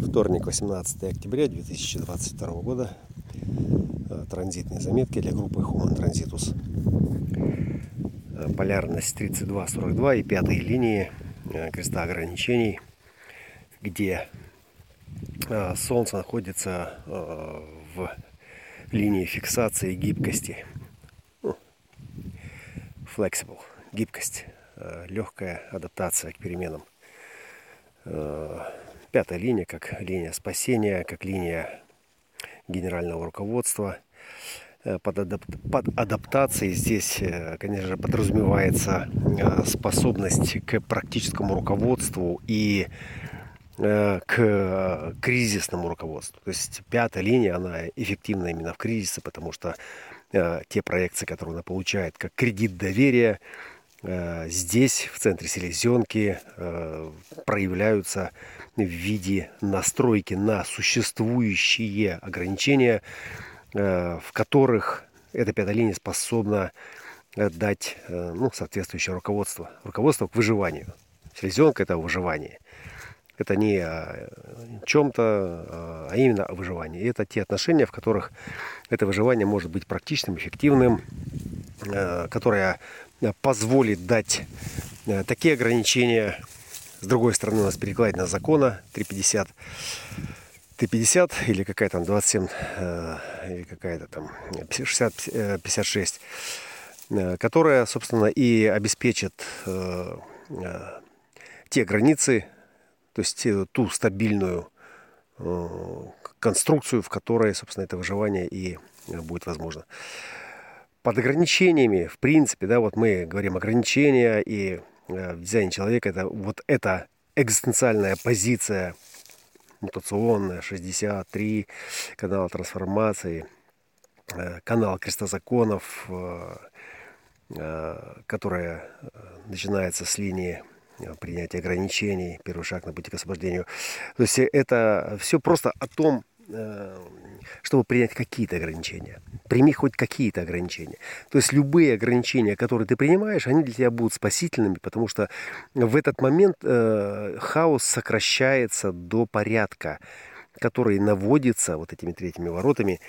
Вторник, 18 октября 2022 года. Транзитные заметки для группы Human Transitus. Полярность 32-42 и пятые линии креста ограничений, где Солнце находится в линии фиксации гибкости. Flexible, гибкость, легкая адаптация к переменам. Пятая линия, как линия спасения, как линия генерального руководства. Под адаптацией здесь, конечно же, подразумевается способность к практическому руководству и к кризисному руководству. То есть пятая линия, она эффективна именно в кризисе, потому что те проекции, которые она получает как кредит доверия, здесь, в центре селезенки, проявляются в виде настройки на существующие ограничения, в которых эта пятая линия способна дать соответствующее руководство. Руководство к выживанию. Селезенка – это выживание. Это не о чем-то, а именно о выживании. И это те отношения, в которых это выживание может быть практичным, эффективным, которое позволит дать такие ограничения. С другой стороны, у нас перекладина закона 350 или какая там 27, или какая-то там 56, которая, собственно, и обеспечит те границы, то есть ту стабильную конструкцию, в которой, собственно, это выживание и будет возможно. Под ограничениями, в принципе, да, вот мы говорим ограничения, и в дизайне человека это экзистенциальная позиция, мутационная, 63, канал трансформации, канал креста законов, которая начинается с линии принятия ограничений, первый шаг на пути к освобождению. То есть это все просто о том, чтобы принять какие-то ограничения. Прими хоть какие-то ограничения. То есть любые ограничения, которые ты принимаешь, они для тебя будут спасительными, потому что в этот момент хаос сокращается до порядка, который наводится вот этими третьими воротами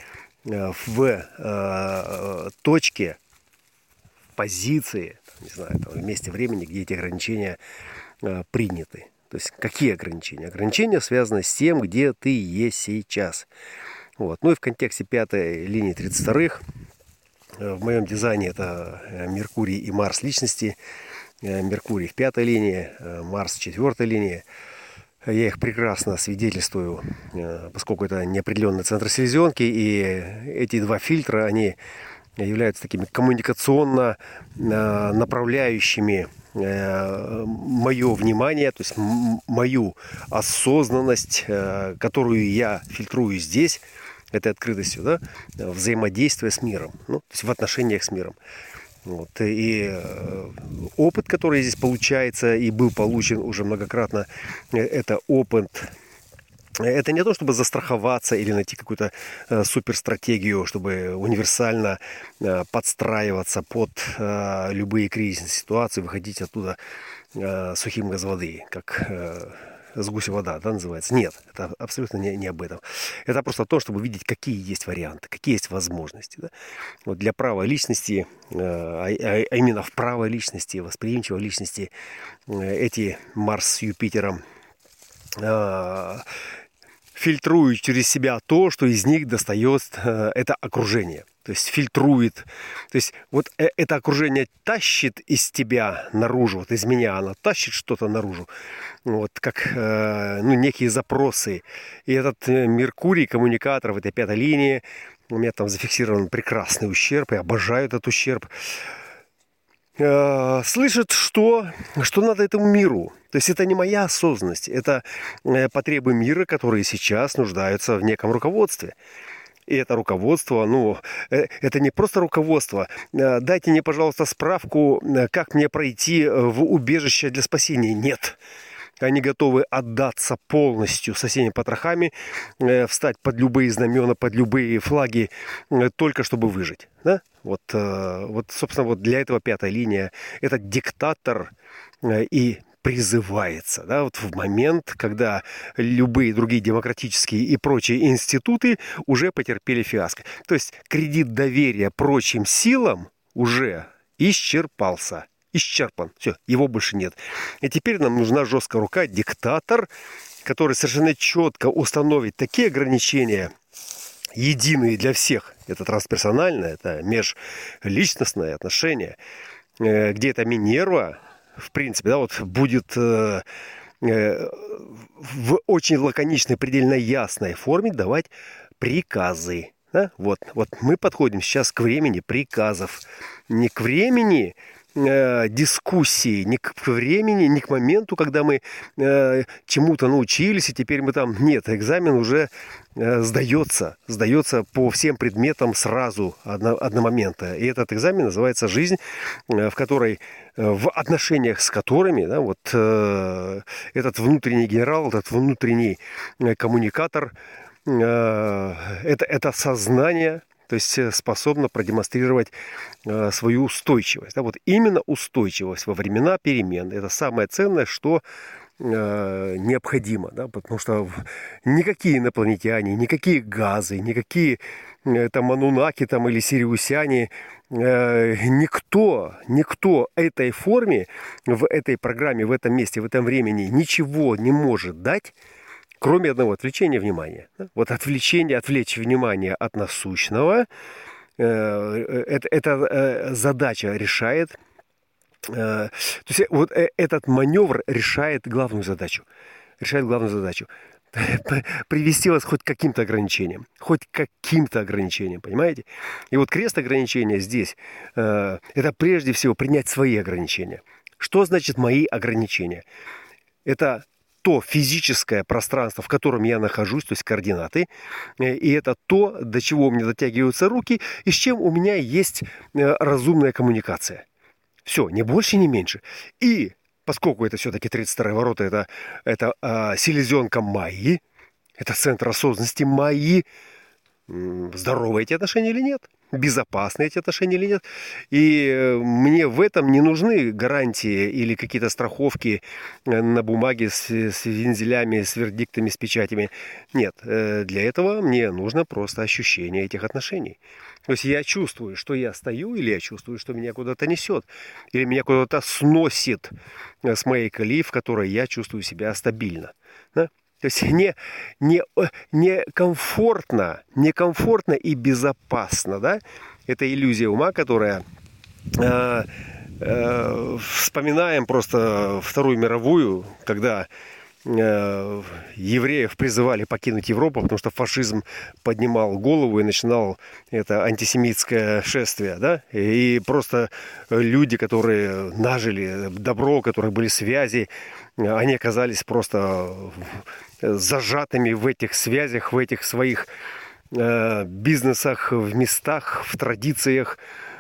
в точке, в позиции, не знаю, там, в месте времени, где эти ограничения приняты. То есть какие ограничения? Ограничения связаны с тем, где ты есть сейчас. Вот. Ну и в контексте пятой линии 32-х, в моем дизайне это Меркурий и Марс личности. Меркурий в пятой линии, Марс в четвертой линии. Я их прекрасно свидетельствую, поскольку это неопределенный центр селезенки, и эти два фильтра, они являются такими коммуникационно направляющими мое внимание, то есть мою осознанность, которую я фильтрую здесь, этой открытостью, да, взаимодействия с миром, то есть в отношениях с миром. Вот. И опыт, который здесь получается и был получен уже многократно, это опыт. Это не то, чтобы застраховаться или найти какую-то суперстратегию, чтобы универсально подстраиваться под любые кризисные ситуации, выходить оттуда сухим без воды, как с гуся вода, да, называется. Нет, это абсолютно не об этом. Это просто то, чтобы видеть, какие есть варианты, какие есть возможности. Да? Вот для правой личности, а именно в правой личности, восприимчивой личности, эти Марс с Юпитером фильтрует через себя то, что из них достает это окружение. То есть фильтрует. То есть вот это окружение тащит из тебя наружу, вот из меня оно тащит что-то наружу. Вот как некие запросы. И этот Меркурий, коммуникатор в этой пятой линии, у меня там зафиксирован прекрасный ущерб. Я обожаю этот ущерб. Слышит, что надо этому миру. То есть это не моя осознанность, это потребы мира, которые сейчас нуждаются в неком руководстве. И это руководство, это не просто руководство. Дайте мне, пожалуйста, справку, как мне пройти в убежище для спасения. Нет. Они готовы отдаться полностью со всеми потрохами, встать под любые знамена, под любые флаги, только чтобы выжить. Да? Вот, собственно, вот для этого пятая линия. Это диктатор и призывается, да, вот в момент, когда любые другие демократические и прочие институты уже потерпели фиаско. То есть кредит доверия прочим силам уже исчерпан. Все, его больше нет. И теперь нам нужна жесткая рука, диктатор, который совершенно четко установит такие ограничения, единые для всех. Это трансперсональное, это межличностное отношение, где эта Минерва, в принципе, да, вот будет в очень лаконичной, предельно ясной форме давать приказы. Да? Вот мы подходим сейчас к времени приказов, не к времени дискуссии, не к времени, не к моменту, когда мы чему-то научились, и теперь мы там... Нет, экзамен уже сдается по всем предметам сразу, одномоментно. И этот экзамен называется «Жизнь», в которой, в отношениях с которыми, да, вот этот внутренний генерал, этот внутренний коммуникатор, это сознание, то есть способна продемонстрировать свою устойчивость. Да, вот именно устойчивость во времена перемен. Это самое ценное, что необходимо. Да, потому что никакие инопланетяне, никакие газы, никакие там анунаки там, или сириусяне, никто этой форме, в этой программе, в этом месте, в этом времени ничего не может дать, кроме одного — отвлечения внимания. Вот отвлечь внимание от насущного, эта задача решает, то есть вот этот маневр решает главную задачу. Привести вас хоть к каким-то ограничениям. Понимаете? И вот крест ограничения здесь, это прежде всего принять свои ограничения. Что значит мои ограничения? Это то физическое пространство, в котором я нахожусь, то есть координаты, и это то, до чего у меня дотягиваются руки, и с чем у меня есть разумная коммуникация. Все, ни больше, ни меньше. И поскольку это все-таки 32-е ворота, это селезенка Майи, это центр осознанности Майи, здоровые эти отношения или нет? Безопасны эти отношения или нет? И мне в этом не нужны гарантии или какие-то страховки на бумаге с вензелями, с вердиктами, с печатями. Нет, для этого мне нужно просто ощущение этих отношений. То есть я чувствую, что я стою, или я чувствую, что меня куда-то несет, или меня куда-то сносит с моей колеи, в которой я чувствую себя стабильно. Да? То есть не комфортно и безопасно, да? Это иллюзия ума, которая... вспоминаем просто Вторую мировую, когда евреев призывали покинуть Европу, потому что фашизм поднимал голову и начинал это антисемитское шествие, да? И просто люди, которые нажили добро, у которых были связи, они оказались просто зажатыми в этих связях, в этих своих бизнесах, в местах, в традициях,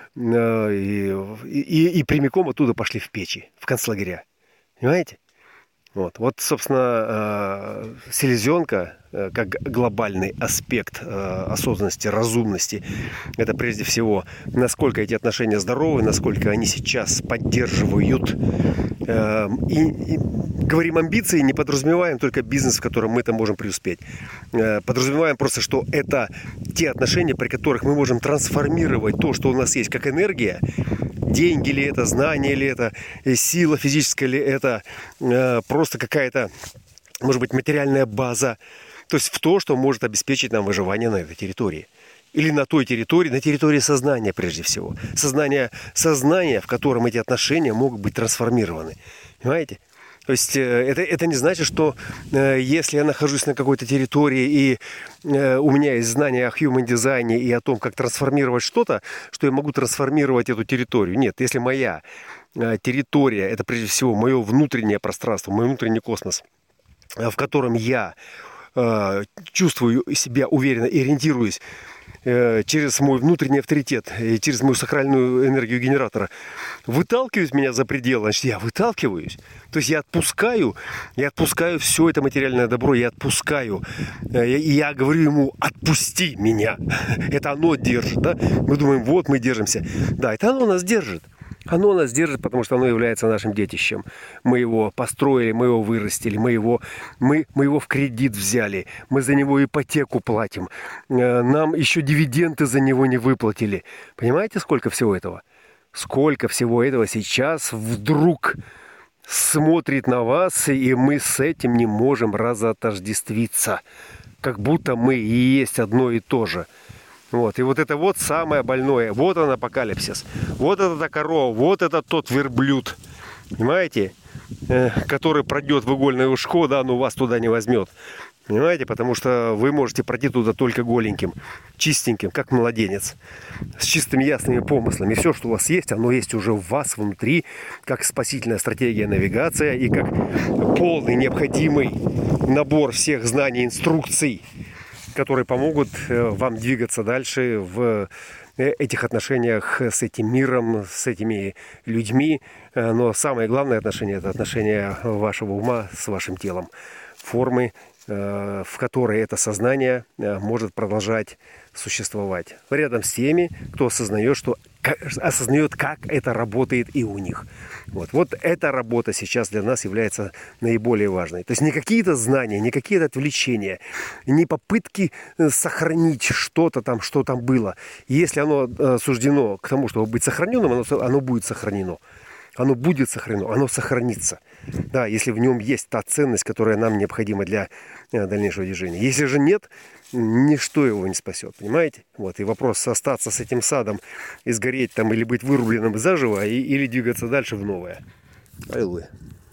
и прямиком оттуда пошли в печи, в концлагеря. Понимаете? Вот, собственно, селезенка, как глобальный аспект осознанности, разумности, это прежде всего, насколько эти отношения здоровы, насколько они сейчас поддерживают. И говорим амбиции, не подразумеваем только бизнес, в котором мы там можем преуспеть. Подразумеваем просто, что это те отношения, при которых мы можем трансформировать то, что у нас есть, как энергия. Деньги ли это, знания ли это, сила физическая ли это, просто какая-то, может быть, материальная база. То есть в то, что может обеспечить нам выживание на этой территории. Или на той территории, на территории сознания прежде всего. Сознание, в котором эти отношения могут быть трансформированы. Понимаете? То есть это не значит, что если я нахожусь на какой-то территории и у меня есть знания о human дизайне и о том, как трансформировать что-то, что я могу трансформировать эту территорию. Нет, если моя территория, это прежде всего мое внутреннее пространство, мой внутренний космос, в котором я чувствую себя уверенно и ориентируюсь через мой внутренний авторитет и через мою сакральную энергию генератора, выталкивают меня за пределы, значит, я выталкиваюсь. То есть я отпускаю все это материальное добро, я отпускаю. И я говорю ему: отпусти меня. Это оно держит, да? Мы думаем, вот мы держимся. Да, это оно нас держит. Оно нас держит, потому что оно является нашим детищем. Мы его построили, мы его вырастили, мы его в кредит взяли, мы за него ипотеку платим, нам еще дивиденды за него не выплатили. Понимаете, сколько всего этого? Сколько всего этого сейчас вдруг смотрит на вас, и мы с этим не можем разотождествиться. Как будто мы и есть одно и то же. Вот. И вот это вот самое больное. Вот он апокалипсис. Вот это та корова. Вот это тот верблюд. Понимаете? Который пройдет в игольное ушко, да, но вас туда не возьмет. Понимаете? Потому что вы можете пройти туда только голеньким, чистеньким, как младенец. С чистыми ясными помыслами. Все, что у вас есть, оно есть уже в вас внутри. Как спасительная стратегия навигация и как полный необходимый набор всех знаний, инструкций, которые помогут вам двигаться дальше в этих отношениях с этим миром, с этими людьми. Но самое главное отношение – это отношение вашего ума с вашим телом. Формы, в которой это сознание может продолжать существовать. Рядом с теми, кто осознает, как это работает и у них. Вот эта работа сейчас для нас является наиболее важной. То есть не какие-то знания, не какие-то отвлечения, не попытки сохранить что-то там, что там было. Если оно суждено к тому, чтобы быть сохраненным, оно будет сохранено. Оно будет сохранено, оно сохранится. Да, если в нем есть та ценность, которая нам необходима для дальнейшего движения. Если же нет, ничто его не спасет, понимаете? Вот, и вопрос остаться с этим садом и сгореть там, или быть вырубленным заживо, или двигаться дальше в новое. Аллилуйя.